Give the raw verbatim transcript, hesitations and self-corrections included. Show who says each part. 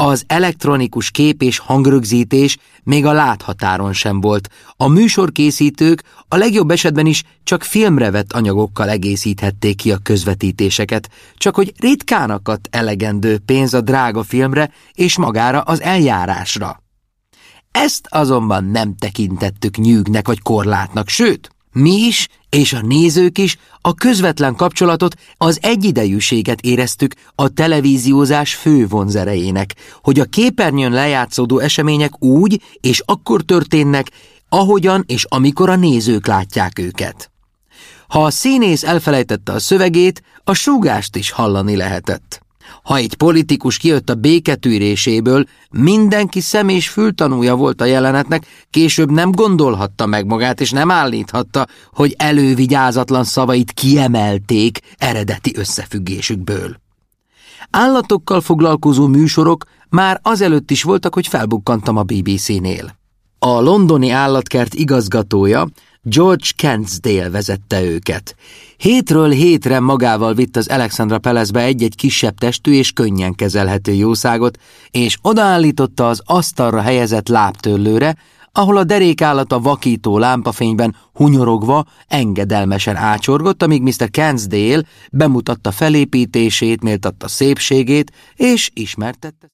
Speaker 1: Az elektronikus kép- és hangrögzítés még a láthatáron sem volt. A műsorkészítők a legjobb esetben is csak filmre vett anyagokkal egészíthették ki a közvetítéseket, csak hogy ritkán akadt elegendő pénz a drága filmre és magára az eljárásra. Ezt azonban nem tekintettük nyűgnek vagy korlátnak, sőt, mi is és a nézők is a közvetlen kapcsolatot, az egyidejűséget éreztük a televíziózás fő vonzerejének, hogy a képernyőn lejátszódó események úgy és akkor történnek, ahogyan és amikor a nézők látják őket. Ha a színész elfelejtette a szövegét, a súgást is hallani lehetett. Ha egy politikus kijött a béketűréséből, mindenki szem- és fültanúja volt a jelenetnek, később nem gondolhatta meg magát, és nem állíthatta, hogy elővigyázatlan szavait kiemelték eredeti összefüggésükből. Állatokkal foglalkozó műsorok már azelőtt is voltak, hogy felbukkantam a bé bé cé-nél. A londoni állatkert igazgatója, George Kensdale vezette őket. Hétről hétre magával vitt az Alexandra Palace-be egy-egy kisebb testű és könnyen kezelhető jószágot, és odaállította az asztalra helyezett lábtörlőre, ahol a derékállat a vakító lámpafényben hunyorogva engedelmesen ácsorgott, amíg miszter Kensdale bemutatta felépítését, méltatta szépségét, és ismertette